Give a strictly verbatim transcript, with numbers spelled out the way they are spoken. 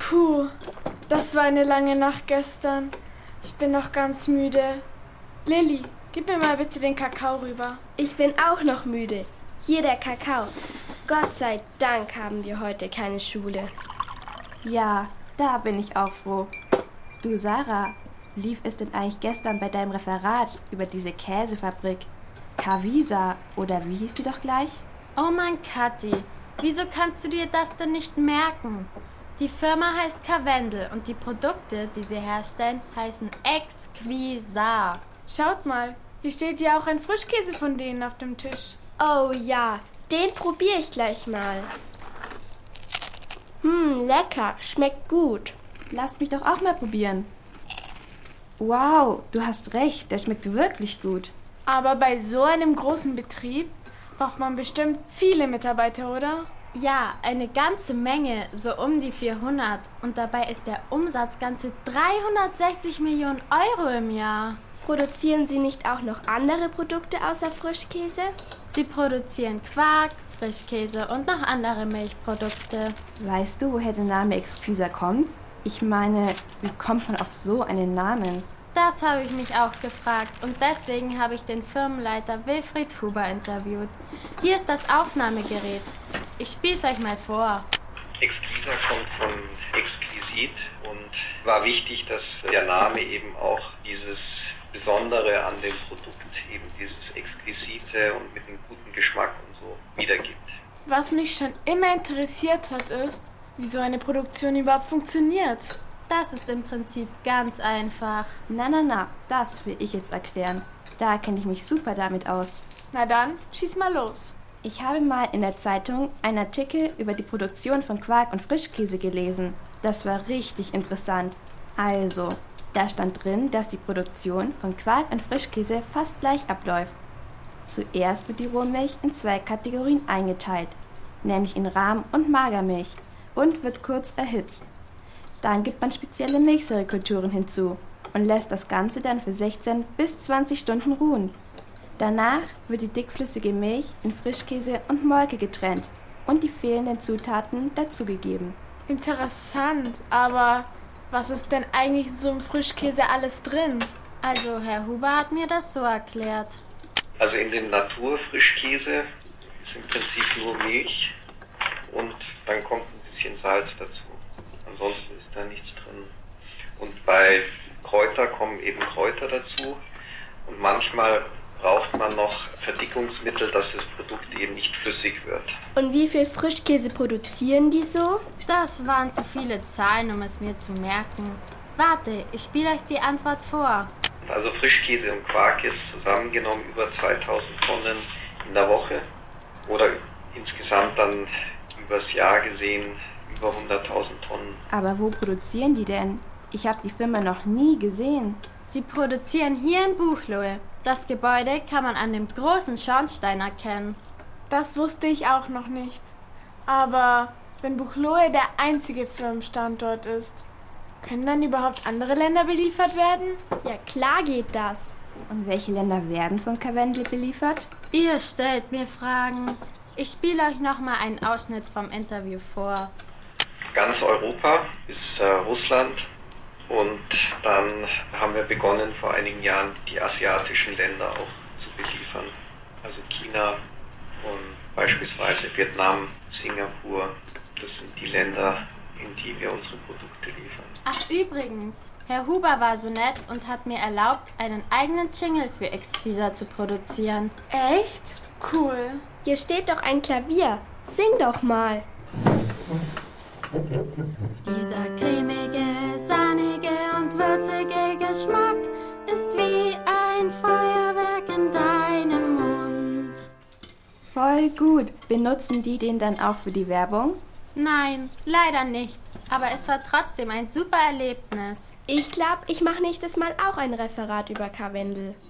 Puh, das war eine lange Nacht gestern. Ich bin noch ganz müde. Lilly, gib mir mal bitte den Kakao rüber. Ich bin auch noch müde. Hier der Kakao. Gott sei Dank haben wir heute keine Schule. Ja, da bin ich auch froh. Du Sarah, lief es denn eigentlich gestern bei deinem Referat über diese Käsefabrik Cavisa oder wie hieß die doch gleich? Oh Mann, Kathi, wieso kannst du dir das denn nicht merken? Die Firma heißt Karwendel und die Produkte, die sie herstellen, heißen Exquisar. Schaut mal, hier steht ja auch ein Frischkäse von denen auf dem Tisch. Oh ja, den probiere ich gleich mal. Hm, lecker, schmeckt gut. Lasst mich doch auch mal probieren. Wow, du hast recht, der schmeckt wirklich gut. Aber bei so einem großen Betrieb braucht man bestimmt viele Mitarbeiter, oder? Ja, eine ganze Menge, so um die vierhundert. Und dabei ist der Umsatz ganze dreihundertsechzig Millionen Euro im Jahr. Produzieren Sie nicht auch noch andere Produkte außer Frischkäse? Sie produzieren Quark, Frischkäse und noch andere Milchprodukte. Weißt du, woher der Name Exquisar kommt? Ich meine, wie kommt man auf so einen Namen? Das habe ich mich auch gefragt und deswegen habe ich den Firmenleiter Wilfried Huber interviewt. Hier ist das Aufnahmegerät. Ich spiele es euch mal vor. Exquisar kommt von exquisit und war wichtig, dass der Name eben auch dieses Besondere an dem Produkt, eben dieses Exquisite und mit einem guten Geschmack und so wiedergibt. Was mich schon immer interessiert hat, ist, wie so eine Produktion überhaupt funktioniert. Das ist im Prinzip ganz einfach. Na, na, na, das will ich jetzt erklären. Da kenne ich mich super damit aus. Na dann, schieß mal los. Ich habe mal in der Zeitung einen Artikel über die Produktion von Quark und Frischkäse gelesen. Das war richtig interessant. Also, da stand drin, dass die Produktion von Quark und Frischkäse fast gleich abläuft. Zuerst wird die Rohmilch in zwei Kategorien eingeteilt, nämlich in Rahm- und Magermilch, und wird kurz erhitzt. Dann gibt man spezielle Milchsäurekulturen hinzu und lässt das Ganze dann für sechzehn bis zwanzig Stunden ruhen. Danach wird die dickflüssige Milch in Frischkäse und Molke getrennt und die fehlenden Zutaten dazugegeben. Interessant, aber was ist denn eigentlich in so einem Frischkäse alles drin? Also Herr Huber hat mir das so erklärt. Also in dem Naturfrischkäse ist im Prinzip nur Milch und dann kommt ein bisschen Salz dazu. Ansonsten ist da nichts drin. Und bei Kräuter kommen eben Kräuter dazu und manchmal braucht man noch Verdickungsmittel, dass das Produkt eben nicht flüssig wird. Und wie viel Frischkäse produzieren die so? Das waren zu viele Zahlen, um es mir zu merken. Warte, ich spiele euch die Antwort vor. Also Frischkäse und Quark jetzt zusammengenommen über zweitausend Tonnen in der Woche oder insgesamt dann übers Jahr gesehen über hunderttausend Tonnen. Aber wo produzieren die denn? Ich habe die Firma noch nie gesehen. Sie produzieren hier in Buchloe. Das Gebäude kann man an dem großen Schornstein erkennen. Das wusste ich auch noch nicht. Aber wenn Buchloe der einzige Firmenstandort ist, können dann überhaupt andere Länder beliefert werden? Ja, klar geht das. Und welche Länder werden von Karwendel beliefert? Ihr stellt mir Fragen. Ich spiele euch nochmal einen Ausschnitt vom Interview vor. Ganz Europa bis äh, Russland und dann haben wir begonnen vor einigen Jahren die asiatischen Länder auch zu beliefern. Also China und beispielsweise Vietnam, Singapur, das sind die Länder, in die wir unsere Produkte liefern. Ach übrigens, Herr Huber war so nett und hat mir erlaubt, einen eigenen Jingle für Exquisar zu produzieren. Echt? Cool. Hier steht doch ein Klavier. Sing doch mal. Dieser cremige, sahnige und würzige Geschmack ist wie ein Feuerwerk in deinem Mund. Voll gut. Benutzen die den dann auch für die Werbung? Nein, leider nicht. Aber es war trotzdem ein super Erlebnis. Ich glaube, ich mache nächstes Mal auch ein Referat über Karwendel.